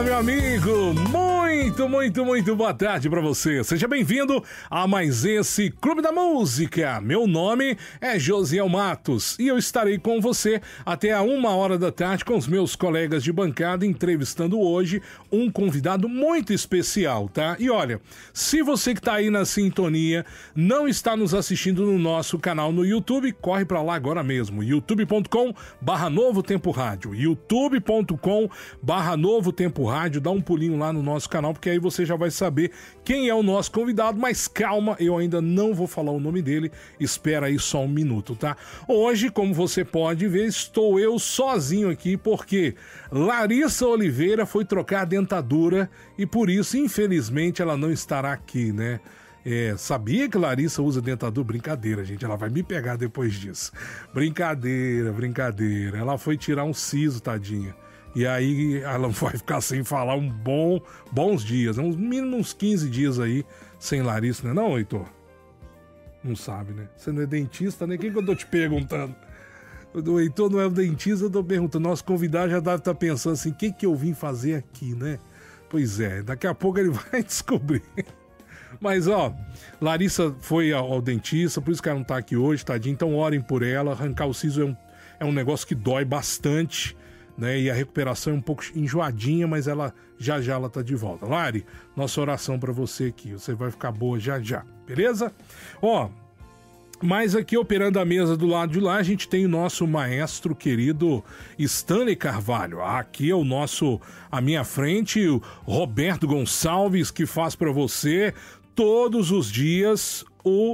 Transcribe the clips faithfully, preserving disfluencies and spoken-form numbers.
Olá, meu amigo! Muito, muito, muito boa tarde pra você. Seja bem-vindo a mais esse Clube da Música. Meu nome é Josiel Matos e eu estarei com você até a uma hora da tarde com os meus colegas de bancada, entrevistando hoje um convidado muito especial, tá? E olha, se você que tá aí na sintonia não está nos assistindo no nosso canal no YouTube, corre pra lá agora mesmo, youtube ponto com barra Novo Tempo Rádio, youtube ponto com barra Novo Tempo Rádio, dá um pulinho lá no nosso canal, porque aí você já vai saber quem é o nosso convidado, mas calma, eu ainda não vou falar o nome dele, espera aí só um minuto, tá? Hoje, como você pode ver, estou eu sozinho aqui, porque Larissa Oliveira foi trocar a dentadura e por isso, infelizmente, ela não estará aqui, né? É, sabia que Larissa usa dentadura? Brincadeira, gente, ela vai me pegar depois disso. Brincadeira, brincadeira. Ela foi tirar um siso, tadinha. E aí ela vai ficar sem falar um bom, bons dias, uns mínimo uns quinze dias aí sem Larissa, né não, Heitor? Não sabe, né? Você não é dentista, né? Quem que eu tô te perguntando? O Heitor não é o dentista, eu tô perguntando. Nosso convidado já deve estar pensando assim, o que que eu vim fazer aqui, né? Pois é, daqui a pouco ele vai descobrir. Mas, ó, Larissa foi ao, ao dentista, por isso que ela não tá aqui hoje, tadinha. Então orem por ela, arrancar o siso é um, é um negócio que dói bastante, né? E a recuperação é um pouco enjoadinha, mas ela já já ela tá de volta. Lari, nossa oração pra você aqui, você vai ficar boa já já, beleza? Ó, mas aqui operando a mesa do lado de lá, a gente tem o nosso maestro querido Stanley Carvalho. Aqui é o nosso, à minha frente, o Roberto Gonçalves, que faz pra você todos os dias o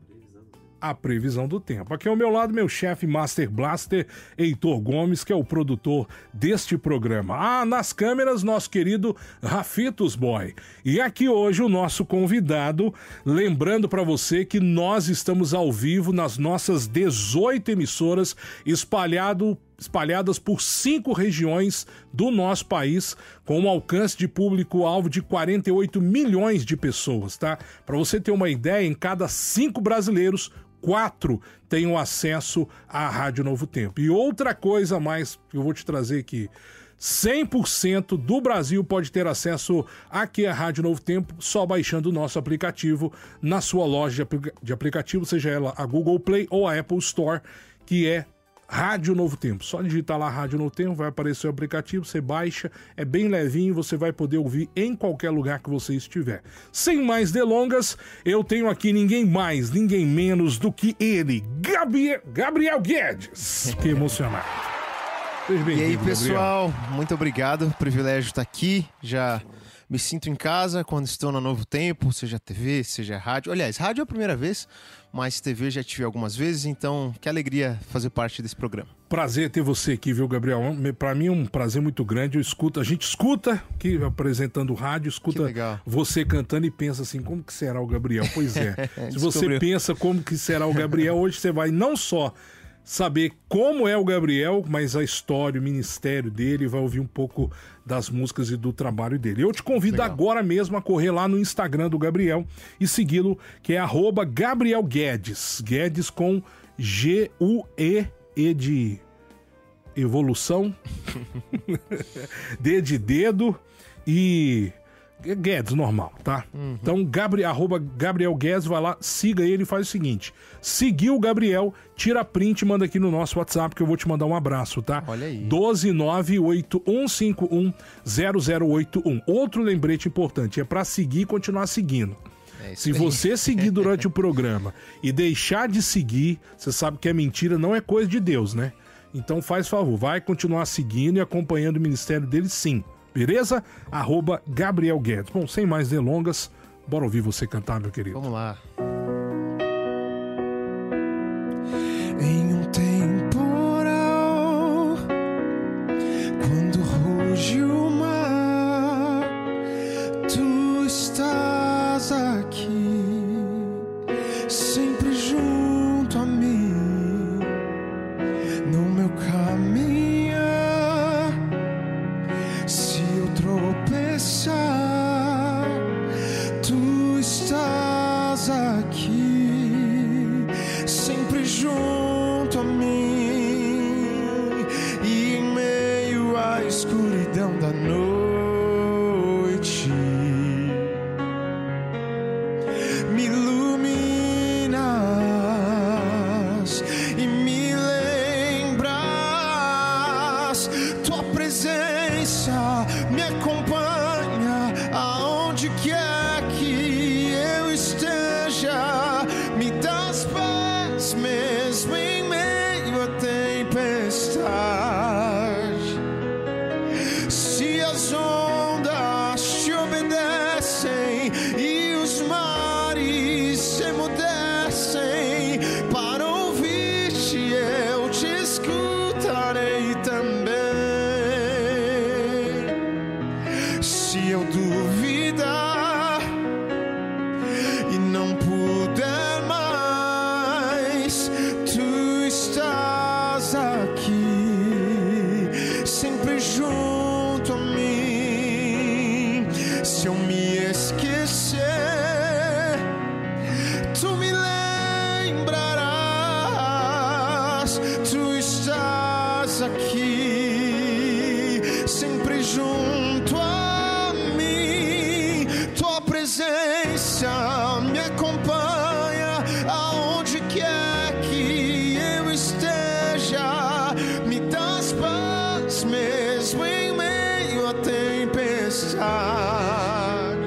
a previsão do tempo. Aqui ao meu lado, meu chefe Master Blaster, Heitor Gomes, que é o produtor deste programa. Ah, nas câmeras, nosso querido Rafitos Boy. E aqui hoje o nosso convidado, lembrando para você que nós estamos ao vivo nas nossas dezoito emissoras espalhado espalhadas por cinco regiões do nosso país, com um alcance de público-alvo de quarenta e oito milhões de pessoas, tá? Para você ter uma ideia, em cada cinco brasileiros, quatro têm o acesso à Rádio Novo Tempo. E outra coisa a mais que eu vou te trazer aqui, cem por cento do Brasil pode ter acesso aqui à Rádio Novo Tempo só baixando o nosso aplicativo na sua loja de, aplica- de aplicativo, seja ela a Google Play ou a Apple Store, que é Rádio Novo Tempo. Só digitar lá Rádio Novo Tempo, vai aparecer o aplicativo, você baixa, é bem levinho, você vai poder ouvir em qualquer lugar que você estiver. Sem mais delongas, eu tenho aqui ninguém mais, ninguém menos do que ele, Gabriel, Gabriel Guedes. Que emocionado. Seja bem-vindo, e aí, pessoal, Gabriel. muito obrigado, privilégio estar aqui, já me sinto em casa quando estou na Novo Tempo, seja T V, seja rádio. Aliás, rádio é a primeira vez, mas T V já tive algumas vezes, então que alegria fazer parte desse programa. Prazer ter você aqui, viu, Gabriel? Pra mim é um prazer muito grande. Eu escuto, a gente escuta aqui apresentando rádio, escuta você cantando e pensa assim, como que será o Gabriel? Pois é, se você pensa como que será o Gabriel, hoje você vai não só saber como é o Gabriel, mas a história, o ministério dele, vai ouvir um pouco das músicas e do trabalho dele. Eu te convido Legal. agora mesmo a correr lá no Instagram do Gabriel e segui-lo, que é arroba Gabriel Guedes, Guedes com G U E E de evolução, D de dedo e Guedes, normal, tá? Uhum. Então, Gabriel, arroba Gabriel Guedes, vai lá, siga ele e faz o seguinte, seguiu o Gabriel, tira print e manda aqui no nosso WhatsApp que eu vou te mandar um abraço, tá? Olha aí. doze nove oito um cinco um zero zero oito um. Outro lembrete importante, é pra seguir e continuar seguindo. É Se você seguir durante o programa e deixar de seguir, você sabe que é mentira, não é coisa de Deus, né? Então faz favor, vai continuar seguindo e acompanhando o ministério dele sim. Beleza? Arroba Gabriel Guedes. Bom, sem mais delongas, bora ouvir você cantar, meu querido. Vamos lá. Em um temporal, quando ruge o mar, tu estás aqui, sempre junto a mim, no meu caminho. Tropeçar, tu estás aqui, sempre junto a mim, e em meio à escuridão da noite, não puder mais, tu estás aqui, sempre junto a mim. Se eu me esquecer, tu me lembrarás, tu estás aqui, sempre junto a mim. Tua presença me acompanha aonde quer que eu esteja, me das paz mesmo em meio à tempestade.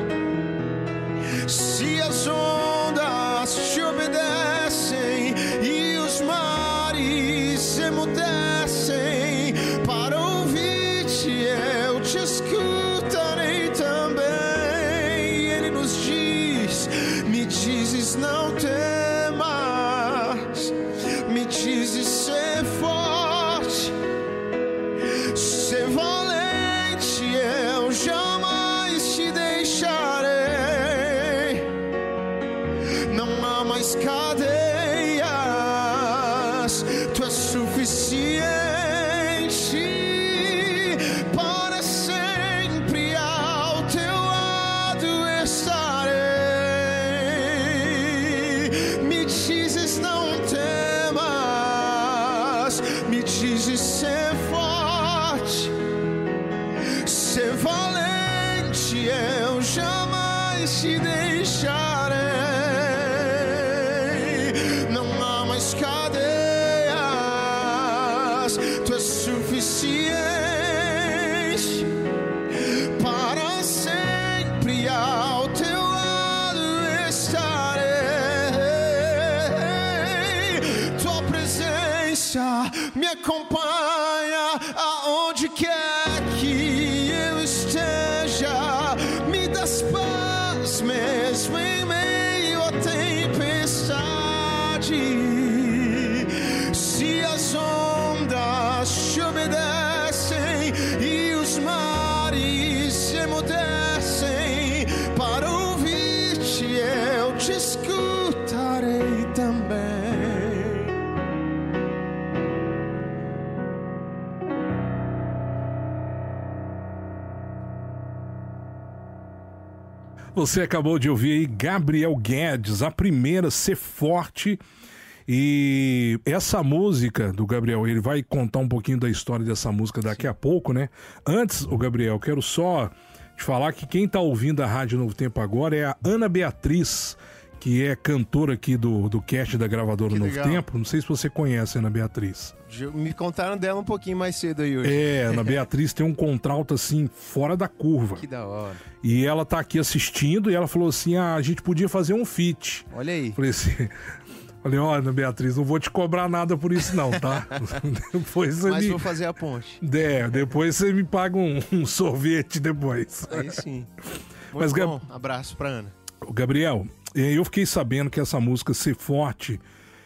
Se as ondas te obedecem e os mares emudecem, para ouvir-te eu te escutarei também. Ele nos diz, me dizes não temas, me dizes ser forte, ser valente, eu jamais te deixarei. Não há mais cadeias, tu és suficiente, para sempre ao teu lado estarei. Me dizes não temas, me dizes ser forte, ser valente, eu jamais te deixarei. Não há mais cadeias, tu és suficiente, para sempre ao teu lado estarei. Tua presença me acompanha aonde quer que eu esteja, me das paz mesmo em meio à tempestade. Se as ondas te obedecem e os mares emudecem, para ouvir-te eu te escutarei também. Você acabou de ouvir aí Gabriel Guedes, a primeira, Ser Forte. E essa música do Gabriel, ele vai contar um pouquinho da história dessa música daqui a pouco, né? Antes, o Gabriel, quero só te falar que quem tá ouvindo a Rádio Novo Tempo agora é a Ana Beatriz, que é cantora aqui do, do cast da gravadora Que Novo legal. Tempo. Não sei se você conhece a Ana Beatriz. Me contaram dela um pouquinho mais cedo aí hoje. É, a Ana Beatriz tem um contralto assim, fora da curva. Que da hora. E ela tá aqui assistindo e ela falou assim, ah, a gente podia fazer um feat. Olha aí. Falei assim... Falei, ó, Ana Beatriz, não vou te cobrar nada por isso não, tá? Depois você Mas me... vou fazer a ponte. É, depois você me paga um, um sorvete depois. Aí sim. Muito Mas, Gab- bom. Abraço pra Ana. Gabriel, eu fiquei sabendo que essa música Ser Forte,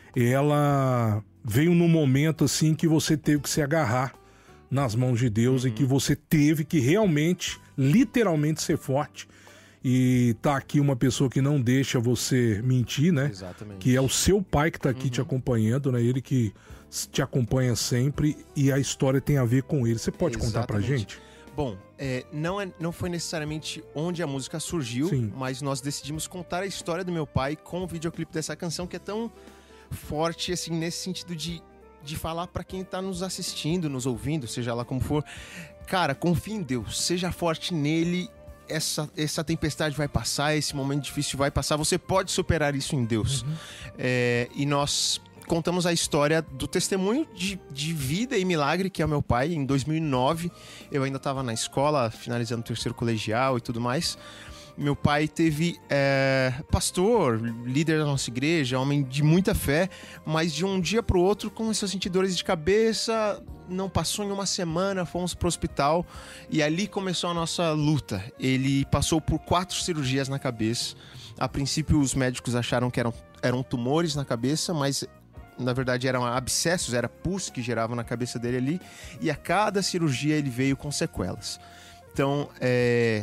ela veio num momento assim que você teve que se agarrar nas mãos de Deus e que você teve que realmente, literalmente ser forte. E tá aqui uma pessoa que não deixa você mentir, né? Exatamente. Que é o seu pai que tá aqui te acompanhando, né? Ele que s- te acompanha sempre e a história tem a ver com ele. Você pode contar pra Exatamente. gente? Bom, é, não, é, não foi necessariamente onde a música surgiu, Sim. mas nós decidimos contar a história do meu pai com o videoclipe dessa canção, que é tão forte, assim, nesse sentido de, de falar pra quem tá nos assistindo, nos ouvindo, seja lá como for. Cara, confie em Deus, seja forte nele. Essa, essa tempestade vai passar, esse momento difícil vai passar, você pode superar isso em Deus. Uhum. É, e nós contamos a história do testemunho de, de vida e milagre que é o meu pai. Em dois mil e nove, eu ainda estava na escola, finalizando o terceiro colegial e tudo mais. Meu pai teve é, pastor, líder da nossa igreja, homem de muita fé, mas de um dia para o outro começou a sentir dores de cabeça. Não passou em uma semana, fomos pro hospital e ali começou a nossa luta. Ele passou por quatro cirurgias na cabeça. A princípio, os médicos acharam que eram, eram tumores na cabeça, mas na verdade eram abscessos, era pus que geravam na cabeça dele ali. E a cada cirurgia ele veio com sequelas. Então, é,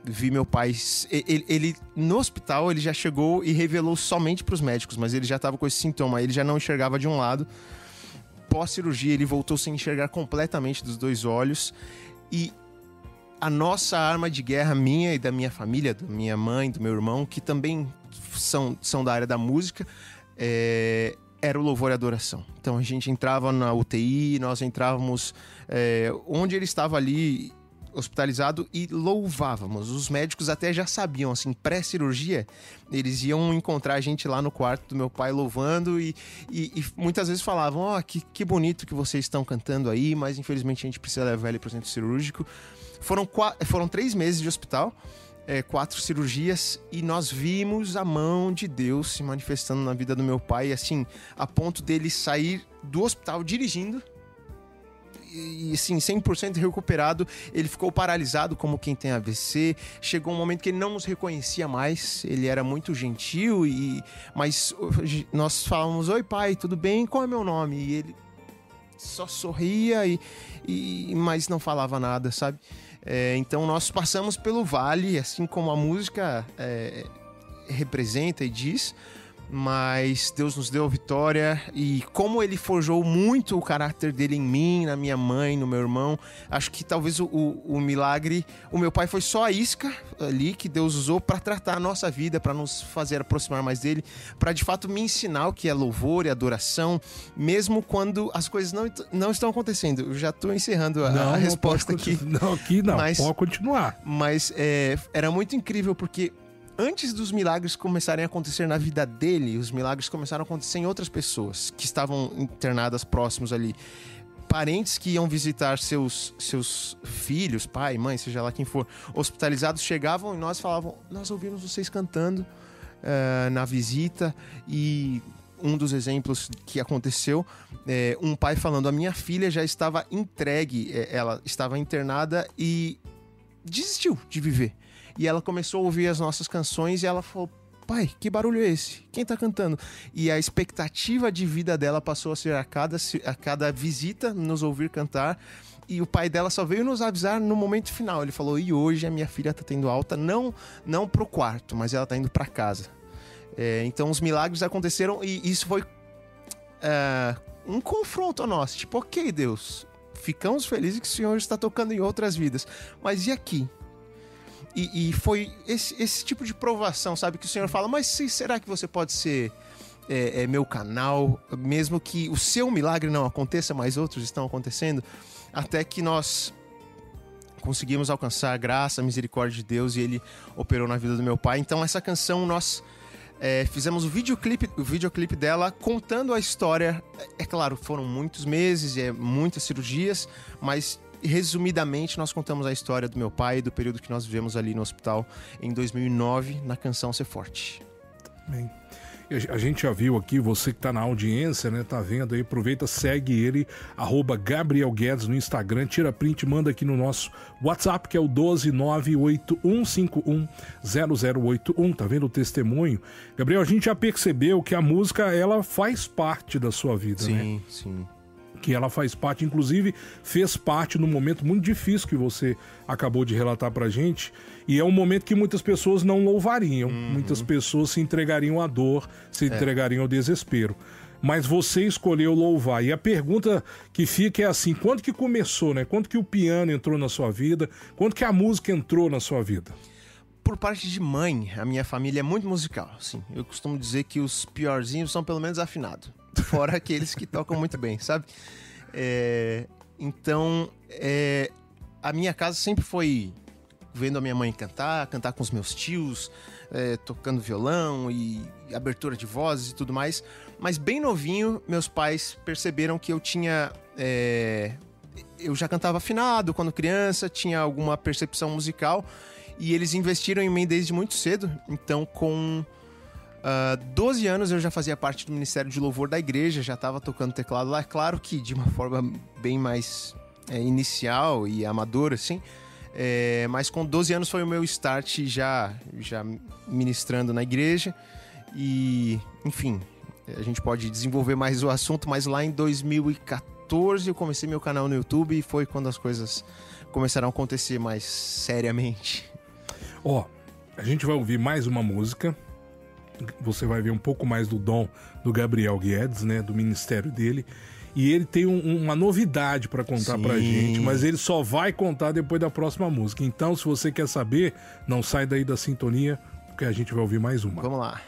vi meu pai... Ele, ele, no hospital, ele já chegou e revelou somente para os médicos, mas ele já estava com esse sintoma. Ele já não enxergava de um lado. Pós-cirurgia, ele voltou sem enxergar completamente dos dois olhos. E a nossa arma de guerra, minha e da minha família, da minha mãe, do meu irmão, que também são, são da área da música, é, era o louvor e adoração. Então a gente entrava na U T I, nós entrávamos é, onde ele estava ali hospitalizado e louvávamos. Os médicos até já sabiam, assim, pré-cirurgia, eles iam encontrar a gente lá no quarto do meu pai louvando e, e, e muitas vezes falavam, ó, oh, que, que bonito que vocês estão cantando aí, mas infelizmente a gente precisa levar ele para o centro cirúrgico. Foram, quatro, foram três meses de hospital, é, quatro cirurgias, e nós vimos a mão de Deus se manifestando na vida do meu pai, assim, a ponto dele sair do hospital dirigindo, e assim, cem por cento recuperado. Ele ficou paralisado como quem tem A V C. Chegou um momento que ele não nos reconhecia mais. Ele era muito gentil, e mas nós falávamos, oi pai, tudo bem? Qual é meu nome? E ele só sorria, e, e, mas não falava nada, sabe? É, então nós passamos pelo vale, assim como a música é, representa e diz, mas Deus nos deu a vitória, e como ele forjou muito o caráter dele em mim, na minha mãe, no meu irmão, acho que talvez o, o, o milagre, o meu pai foi só a isca ali que Deus usou para tratar a nossa vida, para nos fazer aproximar mais dele, para de fato me ensinar o que é louvor e adoração, mesmo quando as coisas não, não estão acontecendo. Eu já estou encerrando a, não, a não resposta aqui. Não, aqui não, mas, pode continuar. Mas é, era muito incrível, porque antes dos milagres começarem a acontecer na vida dele, os milagres começaram a acontecer em outras pessoas que estavam internadas próximos ali. Parentes que iam visitar seus, seus filhos, pai, mãe, seja lá quem for, hospitalizados, chegavam e nós falavam, nós ouvimos vocês cantando uh, na visita. E um dos exemplos que aconteceu, é, um pai falando, a minha filha já estava entregue, ela estava internada e desistiu de viver. E ela começou a ouvir as nossas canções e ela falou, pai, que barulho é esse? Quem tá cantando? E a expectativa de vida dela passou a ser a cada, a cada visita nos ouvir cantar. E o pai dela só veio nos avisar no momento final. Ele falou, e hoje a minha filha tá tendo alta, não, não pro quarto, mas ela tá indo pra casa. É, então os milagres aconteceram e isso foi é, um confronto a nós. Tipo, ok, Deus, ficamos felizes que o Senhor está tocando em outras vidas. Mas e aqui? E, e foi esse, esse tipo de provação, sabe? Que o Senhor fala, mas será que você pode ser é, é, meu canal? Mesmo que o seu milagre não aconteça, mas outros estão acontecendo. Até que nós conseguimos alcançar a graça, a misericórdia de Deus, e Ele operou na vida do meu pai. Então essa canção nós é, fizemos o videoclipe, o videoclipe dela contando a história. É claro, foram muitos meses, é, muitas cirurgias, mas resumidamente nós contamos a história do meu pai e do período que nós vivemos ali no hospital em dois mil e nove, na canção Ser Forte. Bem, a gente já viu aqui, você que tá na audiência, né, tá vendo aí, aproveita, segue ele, arroba Gabriel Guedes no Instagram, tira print, manda aqui no nosso WhatsApp, que é o doze nove oito um cinco um zero zero oito um, tá vendo o testemunho? Gabriel, a gente já percebeu que a música, ela faz parte da sua vida, sim, né? Sim, sim. Que ela faz parte, inclusive fez parte num momento muito difícil que você acabou de relatar pra gente, e é um momento que muitas pessoas não louvariam, uhum. Muitas pessoas se entregariam à dor, se é. entregariam ao desespero, mas você escolheu louvar. E a pergunta que fica é assim, quando que começou, né? Quando que o piano entrou na sua vida? Quando que a música entrou na sua vida? Por parte de mãe, a minha família é muito musical, assim. Eu costumo dizer que os piorzinhos são pelo menos afinados, fora aqueles que tocam muito bem, sabe? É, então, é, a minha casa sempre foi vendo a minha mãe cantar, cantar com os meus tios, é, tocando violão e abertura de vozes e tudo mais. Mas bem novinho, meus pais perceberam que eu tinha... É, eu já cantava afinado quando criança, tinha alguma percepção musical, e eles investiram em mim desde muito cedo. Então, com uh, doze anos, eu já fazia parte do Ministério de Louvor da igreja, já estava tocando teclado lá. Claro que de uma forma bem mais é, inicial e amadora, assim. É, mas com doze anos foi o meu start já, já ministrando na igreja. E, enfim, a gente pode desenvolver mais o assunto, mas lá em dois mil e quatorze eu comecei meu canal no YouTube, e foi quando as coisas começaram a acontecer mais seriamente. Ó, a gente vai ouvir mais uma música. Você vai ver um pouco mais do dom do Gabriel Guedes, né? Do ministério dele. E ele tem um, uma novidade para contar Sim. pra gente, mas ele só vai contar depois da próxima música. Então, se você quer saber, não sai daí da sintonia, porque a gente vai ouvir mais uma. Vamos lá.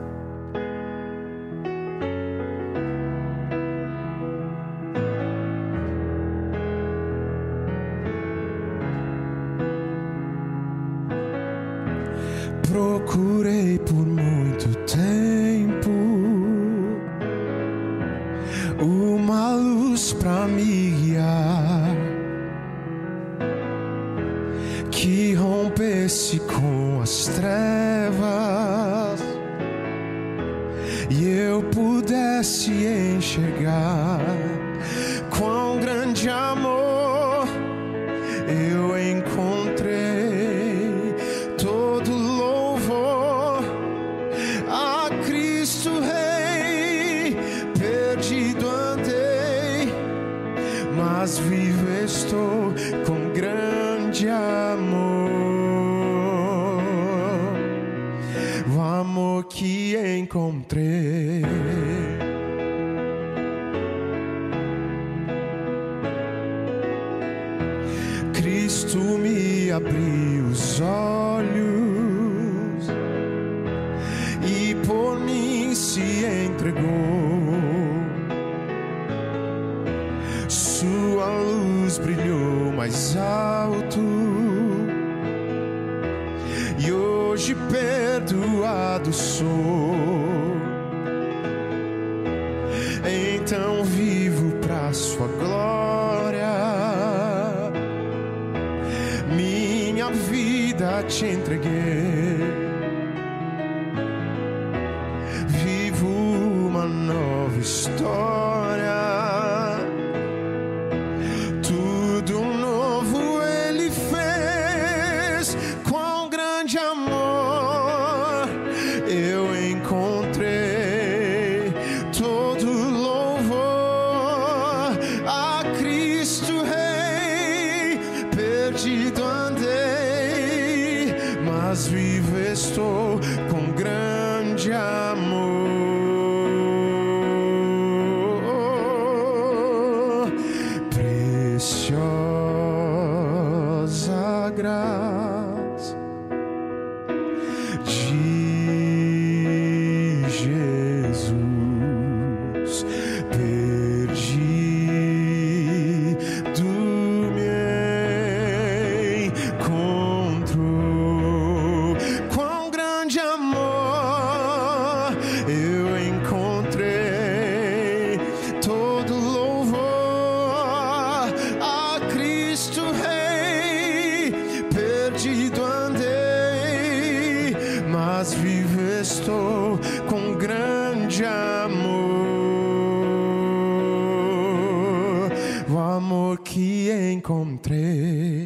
Procurei por muito tempo uma luz pra me guiar, que rompesse com as trevas e eu pudesse enxergar quão grande amor eu encontrei. Todo louvor a Cristo Rei. Perdido andei, mas vivo estou com grande amor. O amor que encontrei. Cristo me abriu os olhos e por mim se entregou. Sua luz brilhou mais alto e hoje perdoado sou. Então vivo pra sua glória. Minha vida te entreguei. Vivo uma nova história. Tudo novo ele fez. Quão grande amor eu encontrei. Todo louvor a Cristo Rei. Perdido andei, mas vivo estou com grande amor. Preciosa graça de Jesus. Perdido me encontrou. Quão grande amor eu encontrei. Todo louvor a Cristo Rei. Perdido andei, mas vivo estou com grande amor. O amor que encontrei.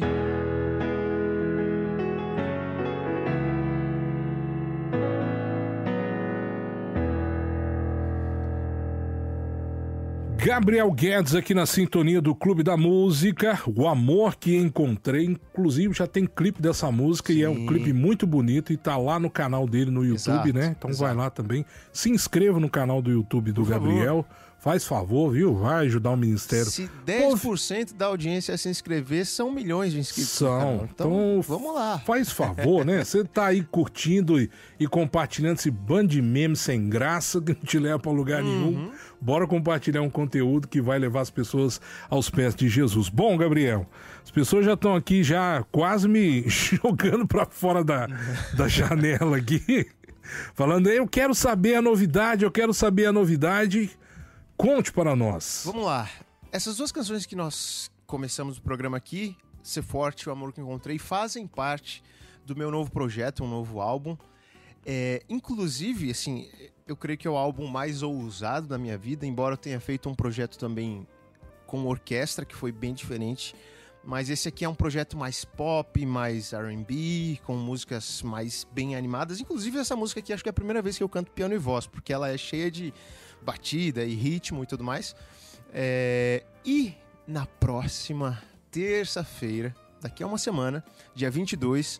Gabriel Guedes aqui na sintonia do Clube da Música, O Amor que Encontrei. Inclusive já tem clipe dessa música. Sim. E é um clipe muito bonito e tá lá no canal dele no YouTube, exato, né? Então exato. Vai lá também. Se inscreva no canal do YouTube do Por Gabriel. Favor. Faz favor, viu? Vai ajudar o ministério. Se dez por cento Pô, da audiência se inscrever, são milhões de inscritos. São. Então, então, vamos lá. Faz favor, né? Você tá aí curtindo e, e compartilhando esse bando de memes sem graça que não te leva pra lugar uhum. nenhum. Bora compartilhar um conteúdo que vai levar as pessoas aos pés de Jesus. Bom, Gabriel, as pessoas já estão aqui já quase me jogando pra fora da, da janela aqui. Falando, eu quero saber a novidade, eu quero saber a novidade. Conte para nós. Vamos lá. Essas duas canções que nós começamos o programa aqui, Ser Forte e O Amor que Encontrei, fazem parte do meu novo projeto, um novo álbum. É, inclusive, assim, eu creio que é o álbum mais ousado da minha vida, embora eu tenha feito um projeto também com orquestra, que foi bem diferente. Mas esse aqui é um projeto mais pop, mais R and B, com músicas mais bem animadas. Inclusive, essa música aqui acho que é a primeira vez que eu canto piano e voz, porque ela é cheia de batida e ritmo e tudo mais. É... E na próxima terça-feira, daqui a uma semana, dia vinte e dois,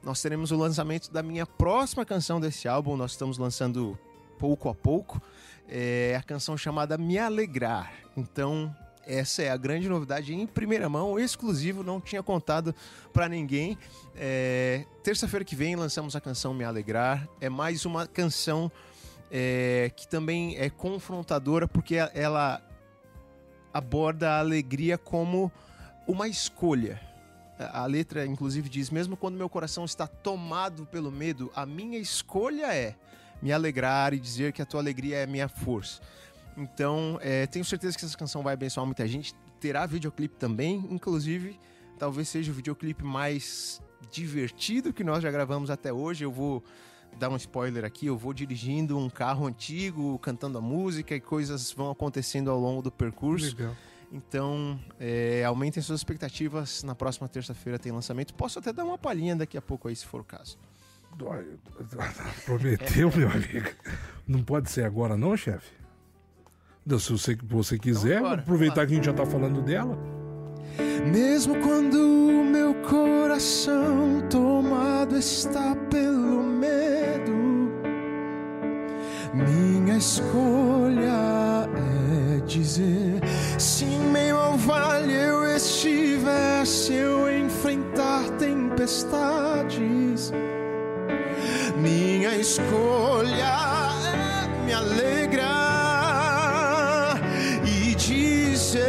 nós teremos o lançamento da minha próxima canção desse álbum. Nós estamos lançando pouco a pouco. É a canção chamada Me Alegrar. Então, essa é a grande novidade em primeira mão, exclusivo, não tinha contado pra ninguém. É, terça-feira que vem lançamos a canção Me Alegrar. É mais uma canção é, que também é confrontadora, porque ela aborda a alegria como uma escolha. A letra, inclusive, diz: mesmo quando meu coração está tomado pelo medo, a minha escolha é me alegrar e dizer que a tua alegria é a minha força. Então, é, tenho certeza que essa canção vai abençoar muita gente. Terá videoclipe também, inclusive, talvez seja o videoclipe mais divertido que nós já gravamos até hoje. Eu vou dar um spoiler aqui, eu vou dirigindo um carro antigo, cantando a música, e coisas vão acontecendo ao longo do percurso. Legal. Então, é, aumentem suas expectativas. Na próxima terça-feira tem lançamento. Posso até dar uma palhinha daqui a pouco aí, se for o caso. Prometeu, meu amigo. Não pode ser agora não, chefe? Se você, você quiser, então, aproveitar que a gente já tá falando dela. Mesmo quando o meu coração tomado está pelo medo, minha escolha é dizer: se em meio ao vale eu estiver, se eu enfrentar tempestades, minha escolha é me alegrar e dizer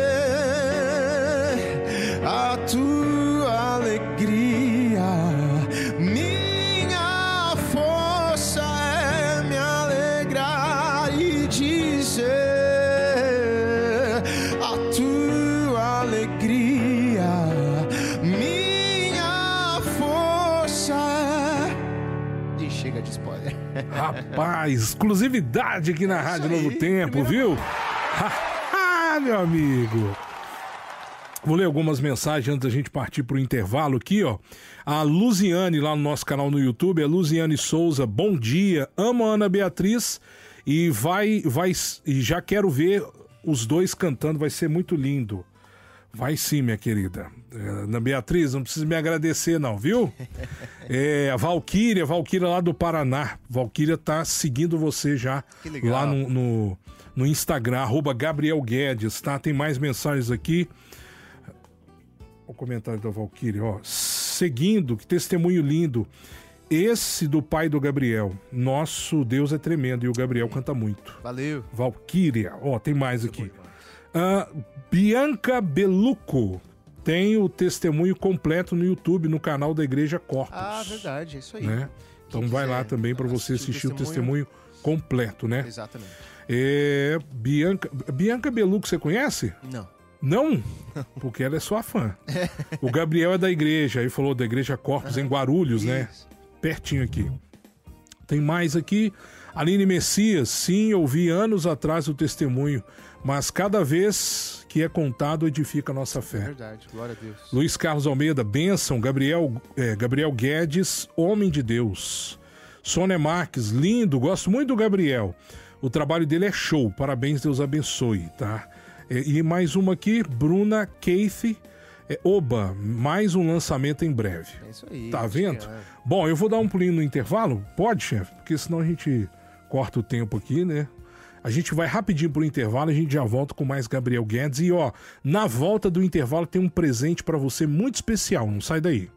a tua alegria. Minha força é me alegrar e dizer a tua alegria. Minha força é... E chega de spoiler. Rapaz, exclusividade aqui na Rádio Novo Tempo, viu? Ah, meu amigo. Vou ler algumas mensagens antes da gente partir pro intervalo aqui, ó. A Luziane, lá no nosso canal no YouTube, é Luziane Souza. Bom dia, amo a Ana Beatriz e vai, vai, e já quero ver os dois cantando, vai ser muito lindo. Vai sim, minha querida. Ana Beatriz, não precisa me agradecer não, viu? É, a Valquíria, Valquíria lá do Paraná. Valquíria tá seguindo você já lá no, no, no Instagram, arroba Gabriel Guedes, tá? Tem mais mensagens aqui. O comentário da Valquíria, ó. Seguindo, que testemunho lindo. Esse do pai do Gabriel. Nosso Deus é tremendo e o Gabriel canta muito. Valeu. Valquíria, ó, tem mais aqui. Uh, Bianca Beluco tem o testemunho completo no YouTube, no canal da Igreja Corpus. Ah, verdade, é isso aí. Né? Então vai lá também para você assistir o testemunho completo, né? Exatamente. É, Bianca, Bianca Beluco, você conhece? Não. Não? Porque ela é sua fã. O Gabriel é da igreja, aí falou da Igreja Corpus em Guarulhos, né? Pertinho aqui. Tem mais aqui. Aline Messias, sim, eu vi anos atrás o testemunho, mas cada vez que é contado edifica a nossa fé. Verdade, glória a Deus. Luiz Carlos Almeida, bênção. Gabriel, é, Gabriel Guedes, homem de Deus. Sônia Marques, lindo, gosto muito do Gabriel. O trabalho dele é show, parabéns, Deus abençoe, tá? E mais uma aqui, Bruna Keith, é, Oba, mais um lançamento em breve. É isso aí. Tá vendo? É. Bom, eu vou dar um pulinho no intervalo, pode, chefe? Porque senão a gente corta o tempo aqui, né? A gente vai rapidinho pro intervalo, a gente já volta com mais Gabriel Guedes. E ó, na volta do intervalo tem um presente pra você muito especial, não sai daí.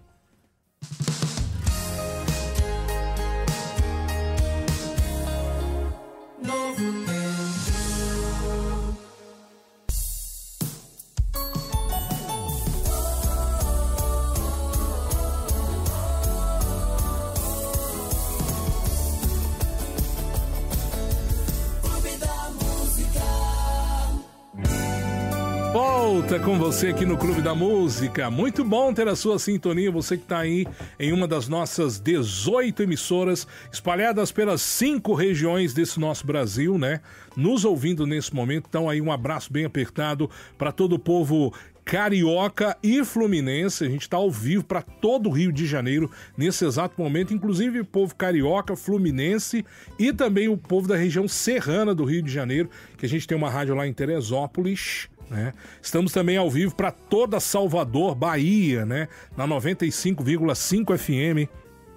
Volta com você aqui no Clube da Música. Muito bom ter a sua sintonia, você que está aí em uma das nossas dezoito emissoras espalhadas pelas cinco regiões desse nosso Brasil, né? Nos ouvindo nesse momento. Então aí um abraço bem apertado para todo o povo carioca e fluminense. A gente está ao vivo para todo o Rio de Janeiro nesse exato momento, inclusive o povo carioca, fluminense e também o povo da região serrana do Rio de Janeiro, que a gente tem uma rádio lá em Teresópolis, né? Estamos também ao vivo para toda Salvador, Bahia, né? Na noventa e cinco vírgula cinco F M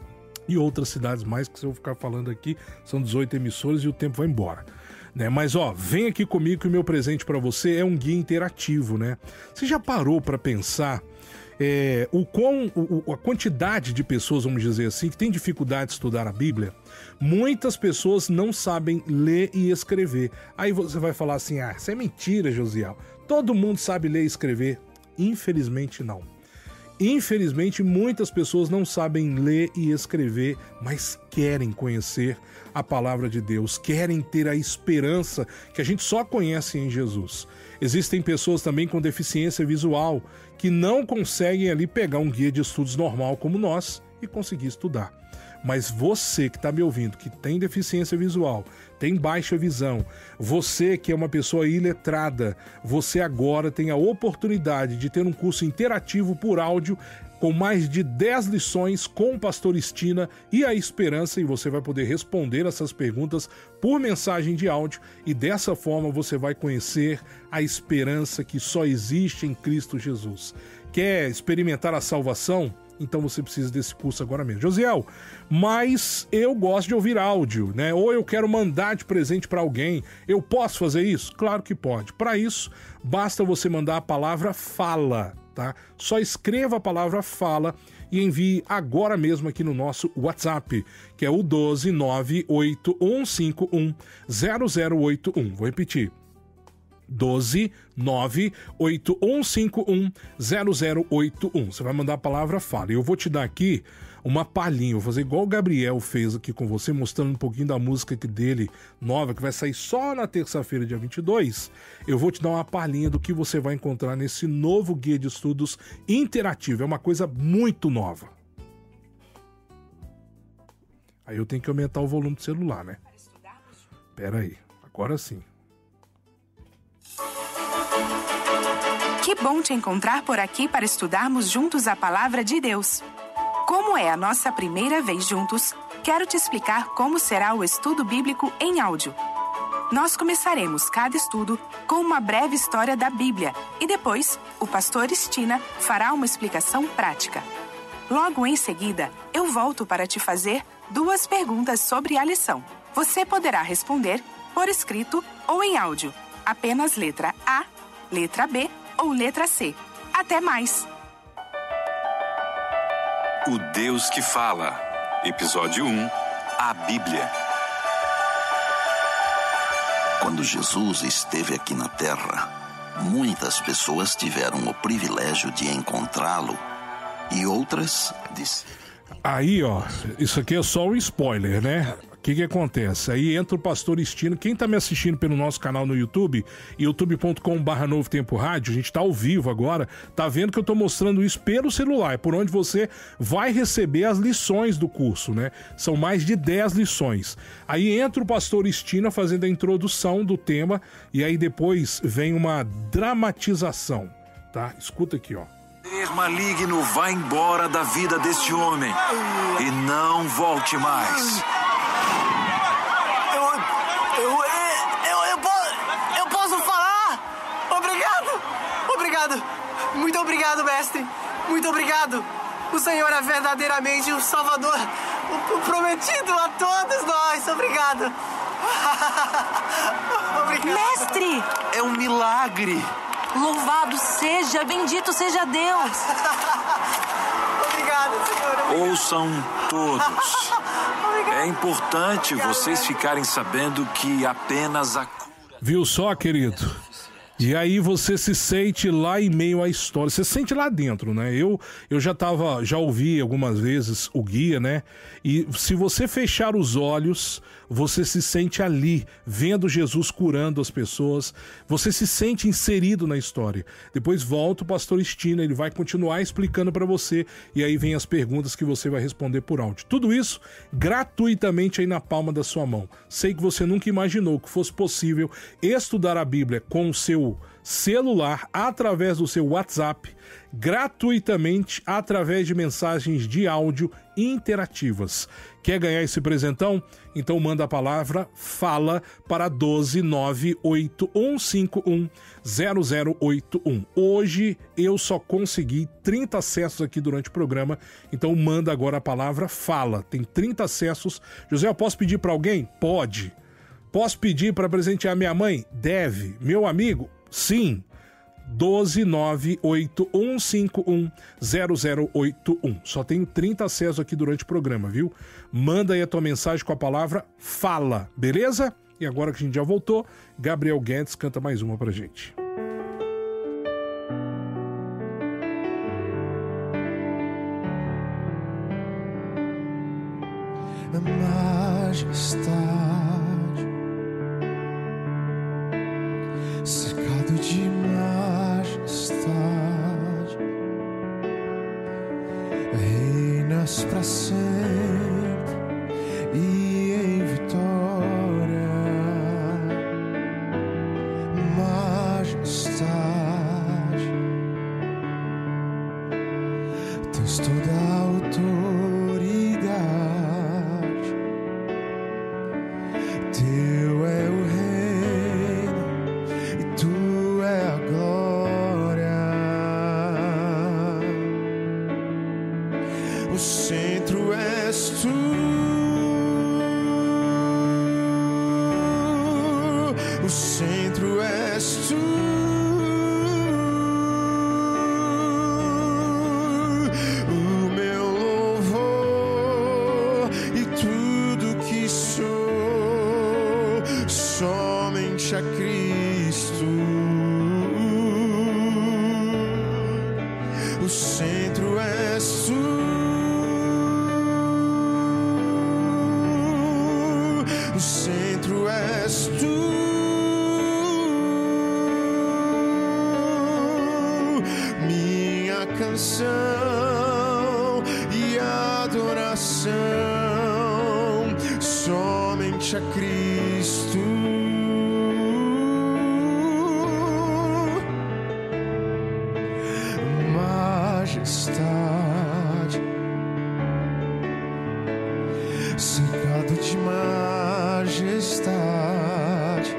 e outras cidades mais, que se eu ficar falando aqui, são dezoito emissoras e o tempo vai embora. Né? Mas ó, vem aqui comigo que o meu presente para você é um guia interativo, né? Você já parou para pensar é, o quão, o, a quantidade de pessoas, vamos dizer assim, que tem dificuldade de estudar a Bíblia? Muitas pessoas não sabem ler e escrever. Aí você vai falar assim, ah, isso é mentira, Josiel. Todo mundo sabe ler e escrever. Infelizmente não. Infelizmente, muitas pessoas não sabem ler e escrever, mas querem conhecer a palavra de Deus, querem ter a esperança que a gente só conhece em Jesus. Existem pessoas também com deficiência visual que não conseguem ali pegar um guia de estudos normal como nós e conseguir estudar. Mas você que está me ouvindo, que tem deficiência visual, tem baixa visão, você que é uma pessoa iletrada, você agora tem a oportunidade de ter um curso interativo por áudio com mais de dez lições com o Pastor Estina e a Esperança, e você vai poder responder essas perguntas por mensagem de áudio, e dessa forma você vai conhecer a esperança que só existe em Cristo Jesus. Quer experimentar a salvação? Então você precisa desse curso agora mesmo. Josiel, mas eu gosto de ouvir áudio, né? Ou eu quero mandar de presente para alguém. Eu posso fazer isso? Claro que pode. Para isso, basta você mandar a palavra fala, tá? Só escreva a palavra fala e envie agora mesmo aqui no nosso WhatsApp, que é o doze nove oito um cinco um zero zero oito um. Vou repetir. doze nove oito um cinco um zero zero oito um. Você vai mandar a palavra fala. Eu vou te dar aqui uma palhinha, vou fazer igual o Gabriel fez aqui com você, mostrando um pouquinho da música dele nova, que vai sair só na terça-feira, dia vinte e dois. Eu vou te dar uma palhinha do que você vai encontrar nesse novo guia de estudos interativo. É uma coisa muito nova. Aí eu tenho que aumentar o volume do celular, né? Pera aí, agora sim. Que bom te encontrar por aqui para estudarmos juntos a Palavra de Deus. Como é a nossa primeira vez juntos, quero te explicar como será o estudo bíblico em áudio. Nós começaremos cada estudo com uma breve história da Bíblia e depois o pastor Estina fará uma explicação prática. Logo em seguida, eu volto para te fazer duas perguntas sobre a lição. Você poderá responder por escrito ou em áudio. Apenas letra A, letra B ou letra C. Até mais! O Deus que Fala. Episódio um. A Bíblia. Quando Jesus esteve aqui na Terra, muitas pessoas tiveram o privilégio de encontrá-lo e outras de... Aí, ó, isso aqui é só um spoiler, né? O que que acontece? Aí entra o pastor Estina. Quem tá me assistindo pelo nosso canal no YouTube, youtube ponto com barra Novo Tempo Rádio, a gente tá ao vivo agora, tá vendo que eu tô mostrando isso pelo celular, é por onde você vai receber as lições do curso, né? São mais de dez lições. Aí entra o pastor Estina fazendo a introdução do tema e aí depois vem uma dramatização, tá? Escuta aqui, ó. O poder maligno vai embora da vida deste homem e não volte mais. Eu, eu, eu, eu, po- eu posso falar? Obrigado! Obrigado! Muito obrigado, mestre! Muito obrigado! O Senhor é verdadeiramente o Salvador, o, o prometido a todos nós! Obrigado! Obrigado! Mestre! É um milagre. Louvado seja, bendito seja Deus! Obrigado, Senhor! Obrigado. Ouçam todos. É importante vocês ficarem sabendo que apenas a cura... Viu só, querido? E aí você se sente lá em meio à história, você se sente lá dentro, né? Eu, eu já tava, já ouvi algumas vezes o guia, né? E se você fechar os olhos, você se sente ali, vendo Jesus curando as pessoas, você se sente inserido na história. Depois volta o pastor Estina, ele vai continuar explicando para você, e aí vem as perguntas que você vai responder por áudio. Tudo isso gratuitamente aí na palma da sua mão. Sei que você nunca imaginou que fosse possível estudar a Bíblia com o seu seu celular através do seu WhatsApp, gratuitamente através de mensagens de áudio interativas. Quer ganhar esse presentão? Então manda a palavra FALA para doze nove oito um cinco um zero zero oito um. Hoje eu só consegui trinta acessos aqui durante o programa, então manda agora a palavra FALA. Tem trinta acessos. José, eu posso pedir para alguém? Pode. Posso pedir para presentear minha mãe? Deve. Meu amigo? Sim. doze nove oito um cinco um zero zero oito um. Só tenho trinta acessos aqui durante o programa, viu? Manda aí a tua mensagem com a palavra FALA, beleza? E agora que a gente já voltou, Gabriel Guedes canta mais uma pra gente. Majestade, cercado de majestade, reinas pra sempre e em vitória. Majestade, tens toda a autoridade. Teu é o reino e tu é a glória. O centro és tu, o centro és tu. O meu louvor e tudo que sou, somente a Cristo. O centro és tu, o centro és tu. Minha canção e adoração, somente a Cristo. Majestade, cercado de majestade,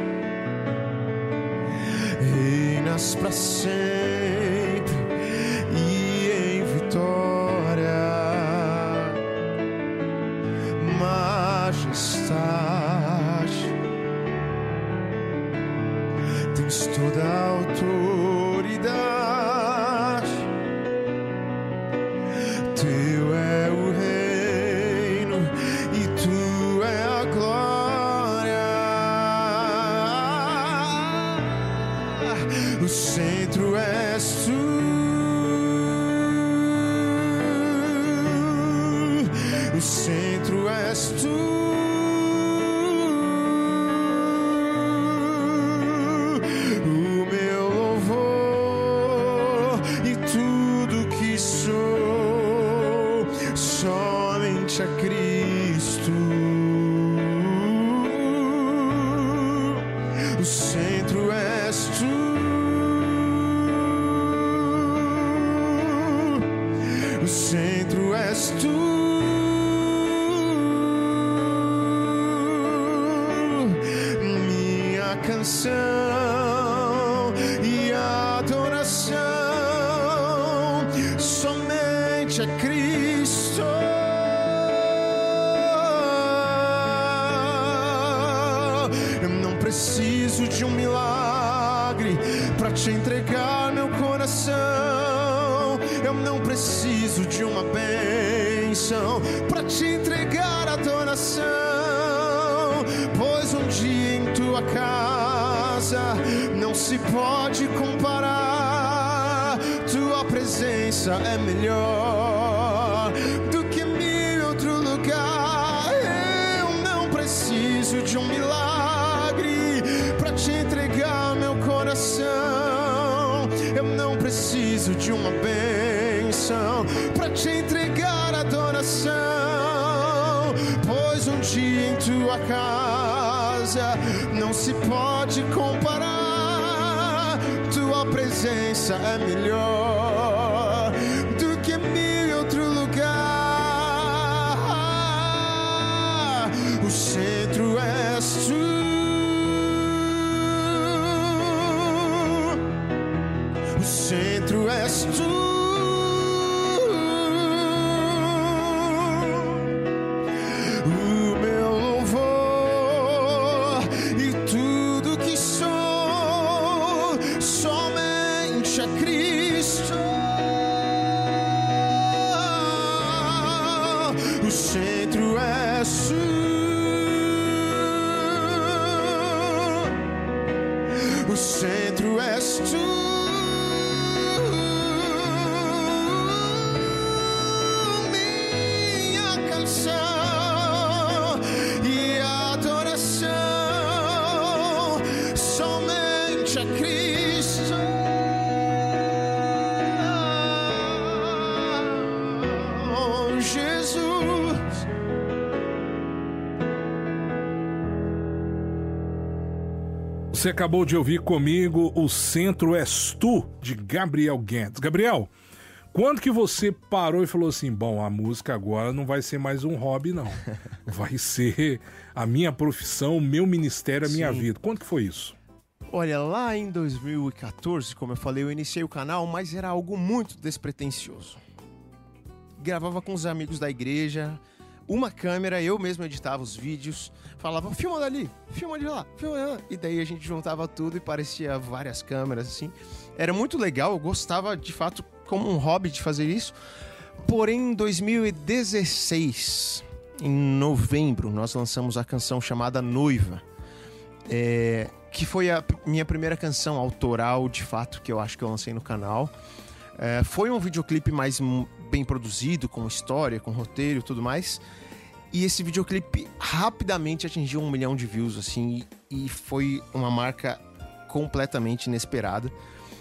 reinas pra sempre e em vitória. Majestade, tens toda a autoridade. Teu é o reino e tu é a glória. O centro és tu, o centro és tu. O meu louvor e tudo que sou, somente a Cristo. O centro és tu, o centro és tu. Minha canção e adoração, somente a Cristo. Eu não preciso de um milagre pra te entregar meu coração. Eu não preciso de uma bênção pra te entregar adoração, pois um dia em tua casa não se pode comparar. Tua presença é melhor do que mil outro lugar. Eu não preciso de um milagre pra te entregar meu coração. Eu não preciso de uma bênção pra te entregar adoração, pois um dia em tua casa não se pode comparar. tua presença é melhor do que mil em outro lugar. O centro és tu. O centro és tu. O centro és tu. O centro és tu. Minha canção e adoração somente a Cristo. Você acabou de ouvir comigo O Centro És Tu, de Gabriel Guedes. Gabriel, quando que você parou e falou assim, bom, a música agora não vai ser mais um hobby, não. Vai ser a minha profissão, o meu ministério, a minha Sim. vida. Quando que foi isso? Olha, lá em dois mil e quatorze, como eu falei, eu iniciei o canal, mas era algo muito despretensioso. Gravava com os amigos da igreja, uma câmera, eu mesmo editava os vídeos, falava, filma dali, filma de lá, filma de lá. E daí a gente juntava tudo e parecia várias câmeras, assim. Era muito legal, eu gostava, de fato, como um hobby de fazer isso. Porém, em dois mil e dezesseis, em novembro, nós lançamos a canção chamada Noiva, é, que foi a minha primeira canção autoral, de fato, que eu acho que eu lancei no canal. É, foi um videoclipe mais bem produzido, com história, com roteiro e tudo mais. E esse videoclipe rapidamente atingiu um milhão de views, assim, e foi uma marca completamente inesperada.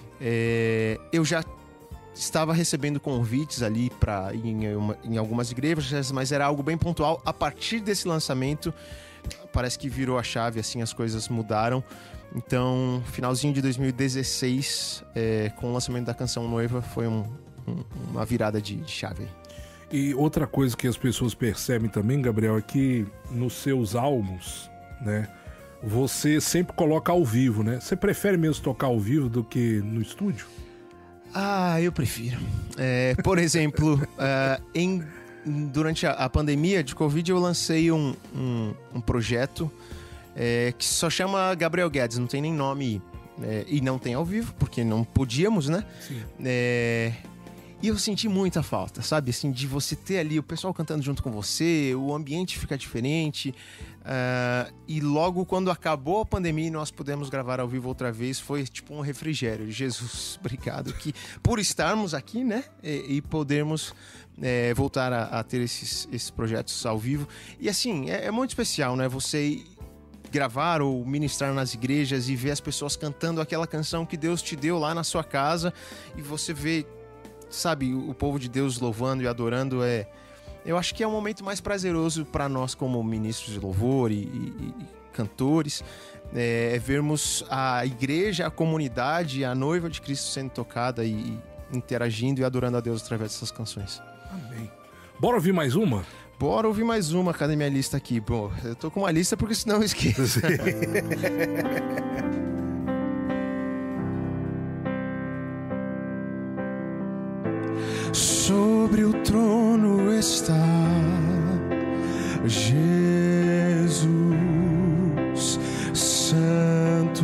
É, eu já estava recebendo convites ali pra, em, uma, em algumas igrejas, mas era algo bem pontual. A partir desse lançamento, parece que virou a chave, assim, as coisas mudaram. Então, finalzinho de dois mil e dezesseis, é, com o lançamento da canção Noiva, foi um, um, uma virada de, de chave. E outra coisa que as pessoas percebem também, Gabriel, é que nos seus álbuns, né, você sempre coloca ao vivo, né? Você prefere mesmo tocar ao vivo do que no estúdio? Ah, eu prefiro. É, por exemplo, uh, em, durante a, a pandemia de Covid, eu lancei um, um, um projeto É, que só chama Gabriel Guedes, não tem nem nome, é, e não tem ao vivo, porque não podíamos, né? Sim. É, e eu senti muita falta, sabe? Assim, de você ter ali o pessoal cantando junto com você, o ambiente fica diferente. Uh, e logo quando acabou a pandemia e nós pudemos gravar ao vivo outra vez, foi tipo um refrigério. Jesus, obrigado que, por estarmos aqui, né? E, e podermos é, voltar a, a ter esses, esses projetos ao vivo. E assim, é, é muito especial, né? Você gravar ou ministrar nas igrejas e ver as pessoas cantando aquela canção que Deus te deu lá na sua casa, e você vê, sabe, o povo de Deus louvando e adorando. É, eu acho que é um momento mais prazeroso para nós como ministros de louvor e, e, e cantores, é, é vermos a igreja, a comunidade, a noiva de Cristo sendo tocada e, e interagindo e adorando a Deus através dessas canções. Amém. Bora ouvir mais uma? Bora ouvir mais uma. Cadê minha lista aqui? Bom, eu tô com uma lista porque senão eu esqueço. Sobre o trono está Jesus Santo,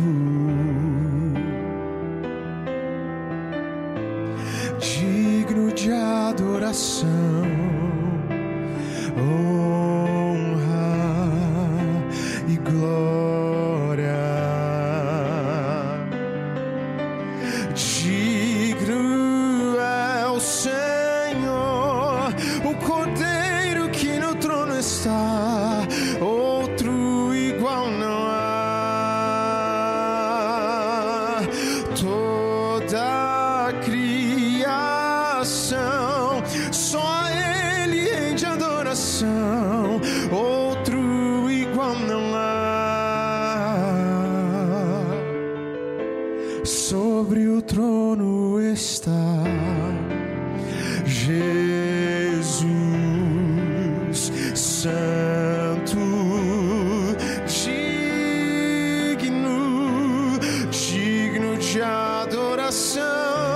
digno de adoração, honra e glória. Digno é o Senhor, o Cordeiro que no trono está, outro igual não há. Toda a criação só a Ele rende adoração, outro igual não há. sobre o trono está Jesus, Santo, digno, digno de adoração.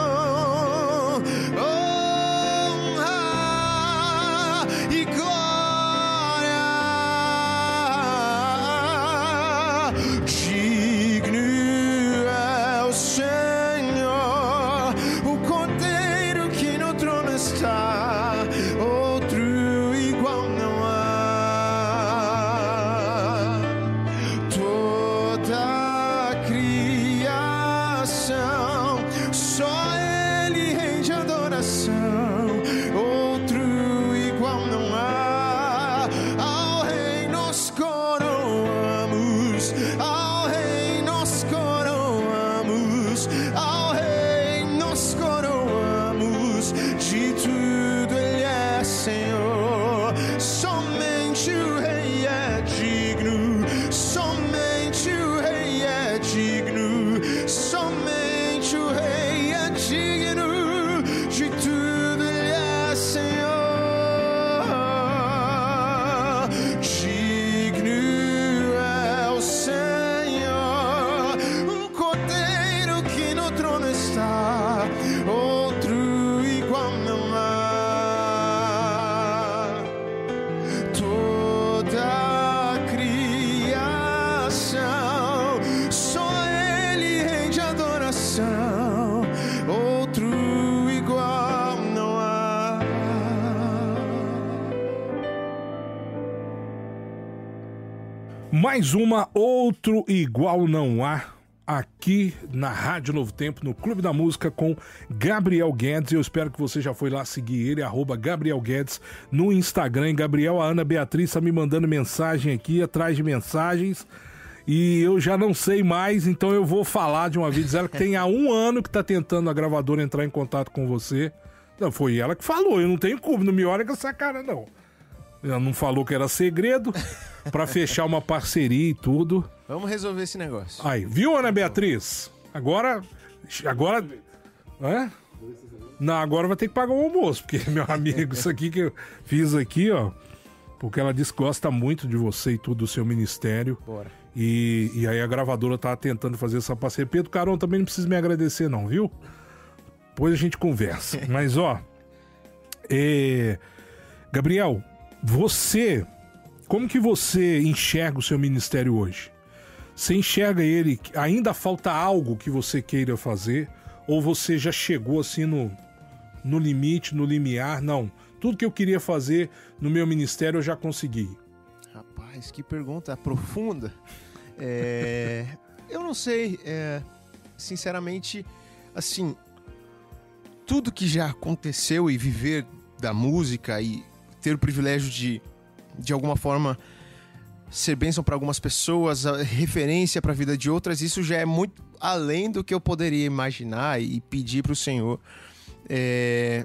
Mais uma, outro igual não há, aqui na Rádio Novo Tempo, no Clube da Música com Gabriel Guedes. Eu espero que você já foi lá seguir ele, arroba Gabriel Guedes no Instagram. Gabriel, a Ana Beatriz está me mandando mensagem aqui, atrás de mensagens, e eu já não sei mais, então eu vou falar de uma vez. Ela que tem há um ano que está tentando a gravadora entrar em contato com você. Não, foi ela que falou, eu não tenho culpa, não me olha com essa cara não. Ela não falou que era segredo, pra fechar uma parceria e tudo. Vamos resolver esse negócio. Aí, viu, Ana Beatriz? Agora, agora... Hã? Não, agora vai ter que pagar o almoço, porque, meu amigo, isso aqui que eu fiz aqui, ó, porque ela disse que gosta muito de você e tudo, do seu ministério. Bora. E, e aí a gravadora tá tentando fazer essa parceria. Pedro Carol também não precisa me agradecer não, viu? Depois a gente conversa. Mas, ó, é... Gabriel, você, como que você enxerga o seu ministério hoje? Você enxerga ele, ainda falta algo que você queira fazer? Ou você já chegou assim no, no limite, no limiar? Não, tudo que eu queria fazer no meu ministério eu já consegui. Rapaz, que pergunta profunda. É... eu não sei, é... sinceramente, assim, tudo que já aconteceu e viver da música e ter o privilégio de, de alguma forma, ser bênção para algumas pessoas, referência para a vida de outras, isso já é muito além do que eu poderia imaginar e pedir para o Senhor. É...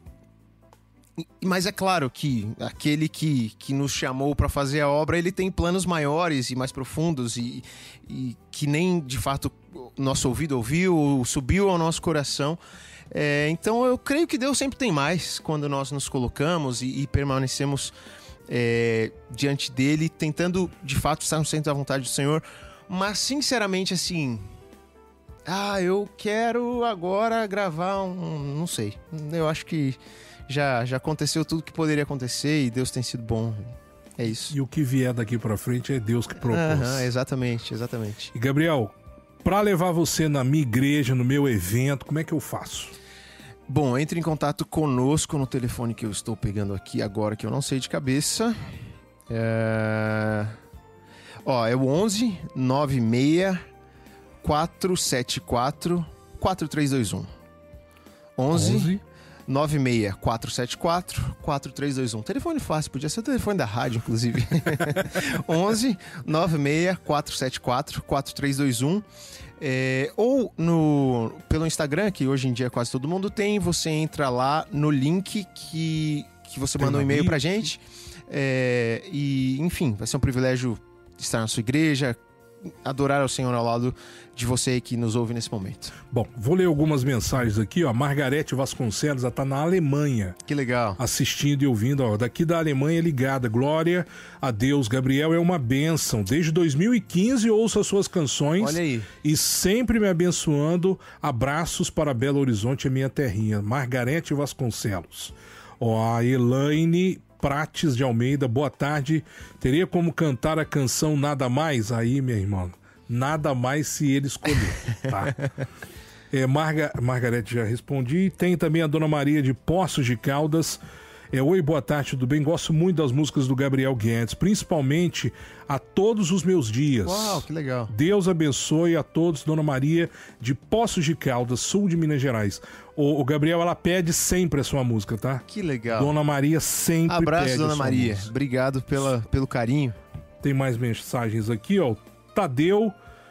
Mas é claro que aquele que, que nos chamou para fazer a obra, ele tem planos maiores e mais profundos e, e que nem, de fato, nosso ouvido ouviu, subiu ao nosso coração. É, então eu creio que Deus sempre tem mais quando nós nos colocamos e, e permanecemos é, diante dele, tentando de fato estar no centro da vontade do Senhor. Mas sinceramente, assim, ah, eu quero agora gravar um, não sei, eu acho que já, já aconteceu tudo que poderia acontecer e Deus tem sido bom. É isso. E o que vier daqui pra frente é Deus que propôs. Aham, exatamente, exatamente. E Gabriel, pra levar você na minha igreja, no meu evento, como é que eu faço? Bom, entre em contato conosco no telefone que eu estou pegando aqui agora, que eu não sei de cabeça. É... Ó, é o onze nove seis quatro sete quatro quatro três dois um. onze nove seis quatro sete quatro quatro três dois um. Telefone fácil, podia ser o telefone da rádio, inclusive. onze nove seis quatro sete quatro quatro três dois um. É, ou no, pelo Instagram, que hoje em dia quase todo mundo tem, você entra lá no link que, que você manda um e-mail pra gente. É, e, enfim, vai ser um privilégio estar na sua igreja, adorar ao Senhor ao lado de você que nos ouve nesse momento. Bom, vou ler algumas mensagens aqui, ó. Margarete Vasconcelos, ela tá na Alemanha. Que legal. Assistindo e ouvindo, ó. Daqui da Alemanha ligada. Glória a Deus. Gabriel é uma bênção. Desde dois mil e quinze ouço as suas canções. Olha aí. E sempre me abençoando. Abraços para Belo Horizonte, a minha terrinha. Margarete Vasconcelos. Ó, a Elaine Prates de Almeida, boa tarde. Teria como cantar a canção Nada Mais? Aí, minha irmã, nada mais se ele escolher, tá? é, Marga, Margarete, já respondi. Tem também a Dona Maria de Poços de Caldas. É, oi, boa tarde, tudo bem? Gosto muito das músicas do Gabriel Guedes, principalmente A Todos os Meus Dias. Uau, que legal. Deus abençoe a todos, Dona Maria de Poços de Caldas, sul de Minas Gerais. O, o Gabriel, ela pede sempre a sua música, tá? Que legal. Dona Maria sempre Abraço, pede Dona a sua Maria. música. Obrigado pela, pelo carinho. Tem mais mensagens aqui, ó. Tadeu.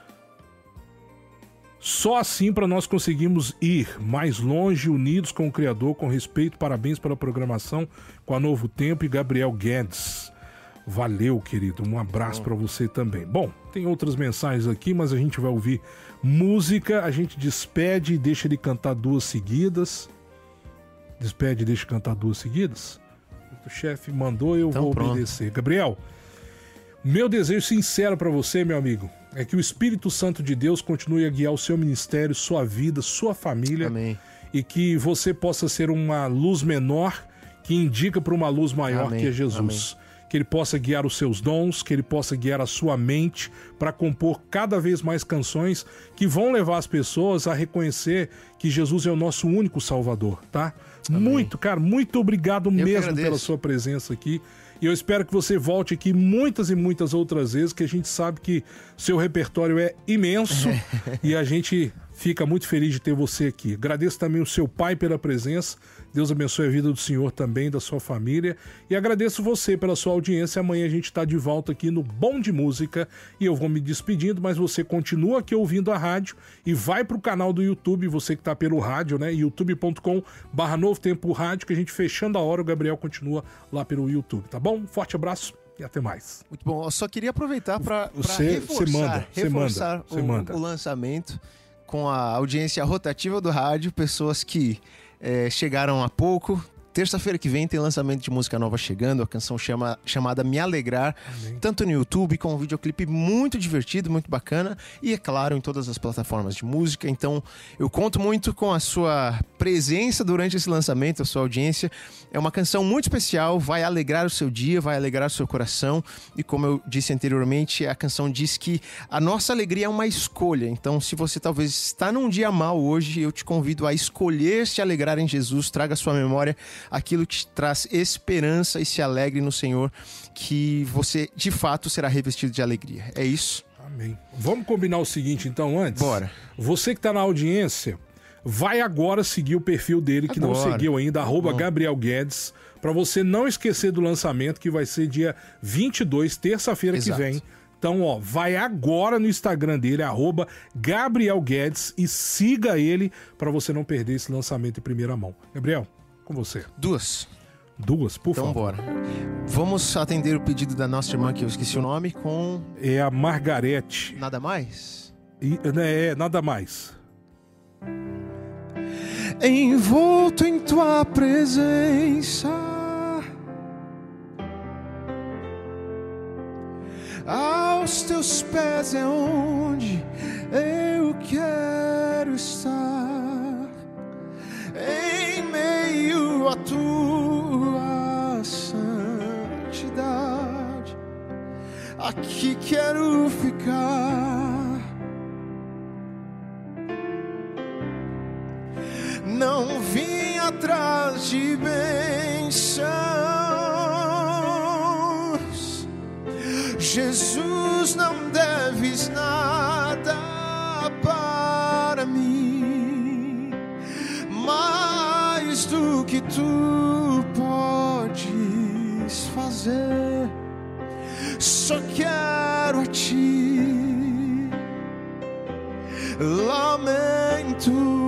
Só assim para nós conseguirmos ir mais longe, unidos com o Criador, com respeito. Parabéns pela programação com a Novo Tempo e Gabriel Guedes. Valeu, querido. Um abraço para você também. Bom, tem outras mensagens aqui, mas a gente vai ouvir música. A gente despede e deixa ele cantar duas seguidas. Despede e deixa cantar duas seguidas. O chefe mandou, eu Então, vou pronto. obedecer. Gabriel, meu desejo sincero para você, meu amigo, é que o Espírito Santo de Deus continue a guiar o seu ministério, sua vida, sua família. Amém. E que você possa ser uma luz menor que indica para uma luz maior, Amém. que é Jesus. Que ele possa guiar os seus dons, que ele possa guiar a sua mente para compor cada vez mais canções que vão levar as pessoas a reconhecer que Jesus é o nosso único Salvador, tá? Amém. Muito, cara, muito obrigado Eu que mesmo agradeço. pela sua presença aqui. E eu espero que você volte aqui muitas e muitas outras vezes, que a gente sabe que seu repertório é imenso e a gente fica muito feliz de ter você aqui. Agradeço também o seu pai pela presença. Deus abençoe a vida do senhor também, da sua família. E agradeço você pela sua audiência. Amanhã a gente está de volta aqui no Bom de Música e eu vou me despedindo, mas você continua aqui ouvindo a rádio e vai pro canal do YouTube, você que tá pelo rádio, né? youtube ponto com barra Novo Tempo Rádio, que a gente fechando a hora, o Gabriel continua lá pelo YouTube, tá bom? Um forte abraço e até mais. Muito bom. Eu só queria aproveitar para Você- reforçar, você manda, você reforçar manda, você o, manda. o lançamento com a audiência rotativa do rádio, pessoas que eh, chegaram há pouco. Terça-feira que vem tem lançamento de música nova chegando, a canção chama, chamada Me Alegrar, Amém. tanto no YouTube com um videoclipe muito divertido, muito bacana, e é claro, em todas as plataformas de música. Então eu conto muito com a sua presença durante esse lançamento, a sua audiência. É uma canção muito especial, vai alegrar o seu dia, vai alegrar o seu coração, e como eu disse anteriormente, a canção diz que a nossa alegria é uma escolha. Então, se você talvez está num dia mal hoje, eu te convido a escolher se alegrar em Jesus. Traga à sua memória aquilo que te traz esperança e se alegre no Senhor, que você de fato será revestido de alegria. É isso? Amém. Vamos combinar o seguinte então antes? Bora. Você que tá na audiência, vai agora seguir o perfil dele, que não Agora. seguiu ainda, arroba Bom. Gabriel Guedes, para você não esquecer do lançamento, que vai ser dia vinte e dois, terça-feira que Exato. vem. Então, ó, vai agora no Instagram dele, arroba Gabriel Guedes, e siga ele para você não perder esse lançamento em primeira mão. Gabriel, com você. Duas. Duas, por Então favor. bora. Vamos atender o pedido da nossa irmã, que eu esqueci o nome, com É a Margarete. Nada Mais? E, né, é, nada mais. Envolto em tua presença, aos teus pés é onde eu quero estar, em meio à tua santidade, aqui quero ficar. Não vim atrás de bênçãos, Jesus, não deves nada para mim, mais do que tu podes fazer. Só quero a ti, lamento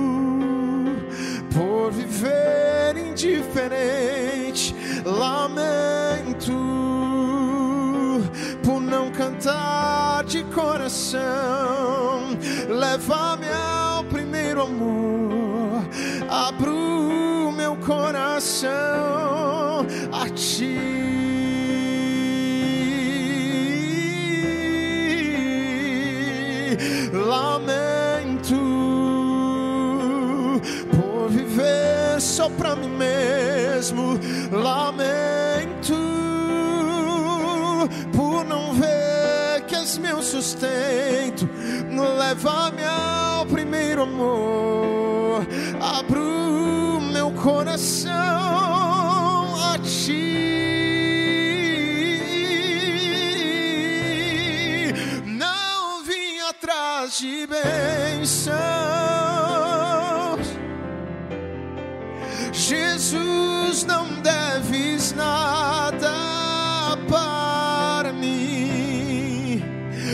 por viver indiferente, lamento por não cantar de coração, leva-me ao primeiro amor. Abro meu coração a ti. Lamento por viver só pra mim mesmo. Lamento por não ver que és meu sustento. Leva-me ao primeiro amor. Abro meu coração a ti. Não vim atrás de bênçãos, Jesus, não deves nada para mim,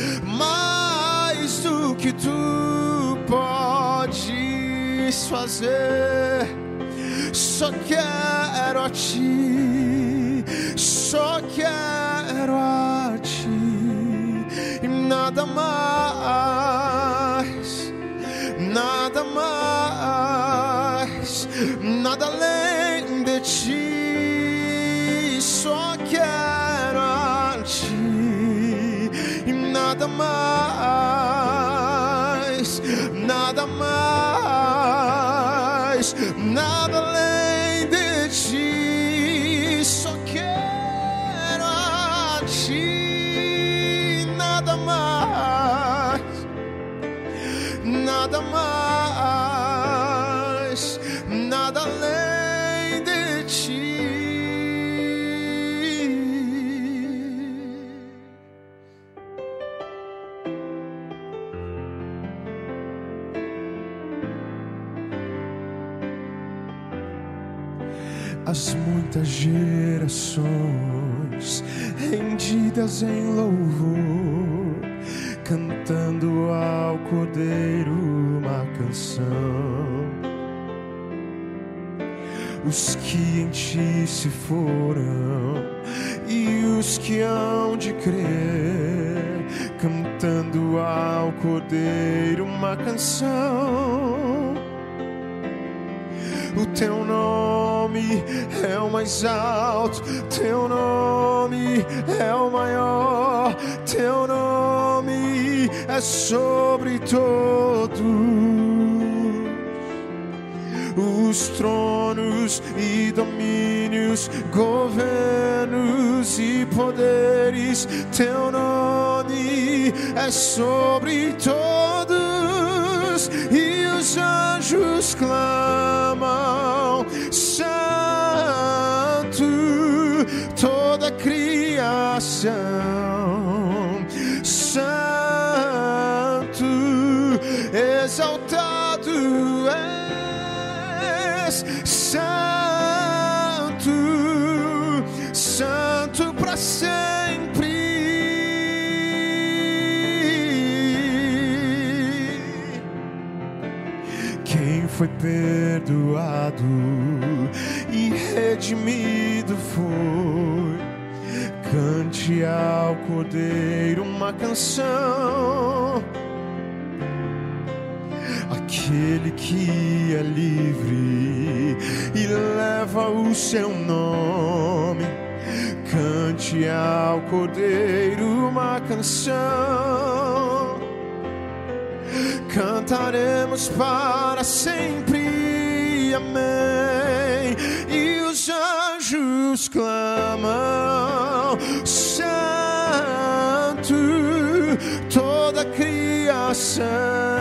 mais do que tu podes fazer. Só quero a ti, só quero a ti, e nada mais, nada mais, nada além de ti. Só quero a ti, e nada mais, nada mais, nada além de ti. Só quero a ti, nada mais, nada mais, nada além de ti. As muitas gerações rendidas em louvor, cantando ao Cordeiro uma canção. Os que em ti se foram e os que hão de crer, cantando ao Cordeiro uma canção. O teu nome é o mais alto, teu nome é o maior, teu nome é sobre todos os tronos e domínios, governos e poderes. Teu nome é sobre todos, e os anjos clamam: Santo, toda a criação, Santo, exaltado és, Santo, Santo para sempre. Quem foi perdoado e redimido foi, cante ao Cordeiro uma canção. Aquele que é livre e leva o seu nome, cante ao Cordeiro uma canção. Cantaremos para sempre, amém. E os anjos clamam: Santo, toda a criação,